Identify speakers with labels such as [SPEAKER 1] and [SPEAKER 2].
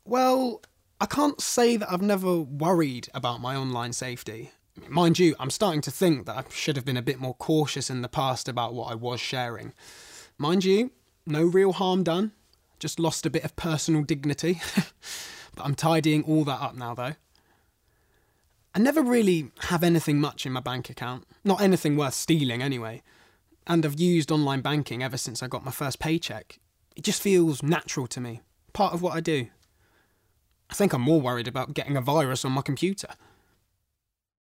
[SPEAKER 1] Well, I can't say that I've never worried about my online safety. Mind you, I'm starting to think that I should have been a bit more cautious in the past about what I was sharing. Mind you, no real harm done, just lost a bit of personal dignity. But I'm tidying all that up now though. I never really have anything much in my bank account, not anything worth stealing anyway. And I've used online banking ever since I got my first paycheck. It just feels natural to me, part of what I do. I think I'm more worried about getting a virus on my computer.